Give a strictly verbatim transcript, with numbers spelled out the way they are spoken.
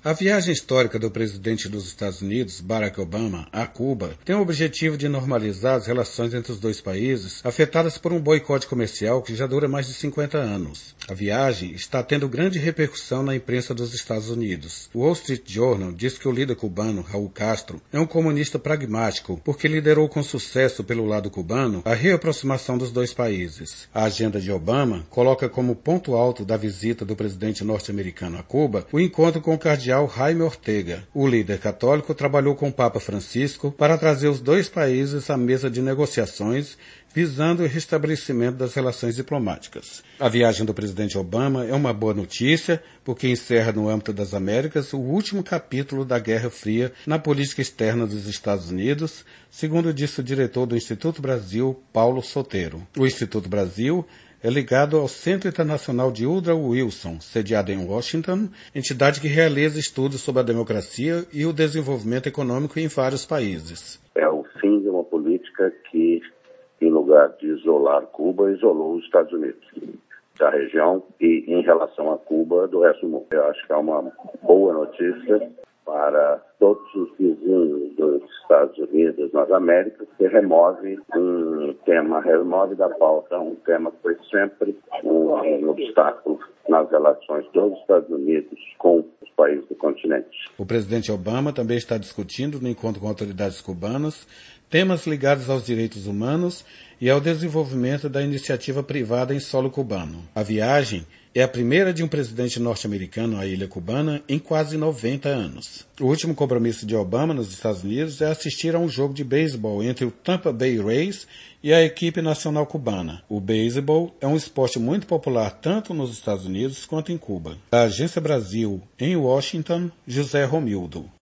A viagem histórica do presidente dos Estados Unidos, Barack Obama, a Cuba, tem o objetivo de normalizar as relações entre os dois países, afetadas por um boicote comercial que já dura mais de cinquenta anos. A viagem está tendo grande repercussão na imprensa dos Estados Unidos. O Wall Street Journal diz que o líder cubano, Raul Castro, é um comunista pragmático, porque liderou com sucesso pelo lado cubano a reaproximação dos dois países. A agenda de Obama coloca como ponto alto da visita do presidente norte-americano a Cuba o encontro com o cardeal Jaime Ortega. O líder católico trabalhou com o Papa Francisco para trazer os dois países à mesa de negociações, visando o restabelecimento das relações diplomáticas. A viagem do presidente Obama é uma boa notícia, porque encerra no âmbito das Américas o último capítulo da Guerra Fria na política externa dos Estados Unidos, segundo disse o diretor do Instituto Brasil, Paulo Soteiro. O Instituto Brasil é ligado ao Centro Internacional de Woodrow Wilson, sediado em Washington, entidade que realiza estudos sobre a democracia e o desenvolvimento econômico em vários países. É o fim de uma política que, em lugar de isolar Cuba, isolou os Estados Unidos da região e, em relação a Cuba, do resto do mundo. Eu acho que é uma boa notícia para todos os vizinhos dos Estados Unidos nas Américas, que remove um tema, remove da pauta um tema que foi sempre um, um obstáculo nas relações dos Estados Unidos com os países do continente. O presidente Obama também está discutindo, no encontro com autoridades cubanas, temas ligados aos direitos humanos e ao desenvolvimento da iniciativa privada em solo cubano. A viagem é a primeira de um presidente norte-americano à ilha cubana em quase noventa anos. O último compromisso de Obama nos Estados Unidos é assistir a um jogo de beisebol entre o Tampa Bay Rays e a equipe nacional cubana. O beisebol é um esporte muito popular tanto nos Estados Unidos quanto em Cuba. Da Agência Brasil, em Washington, José Romildo.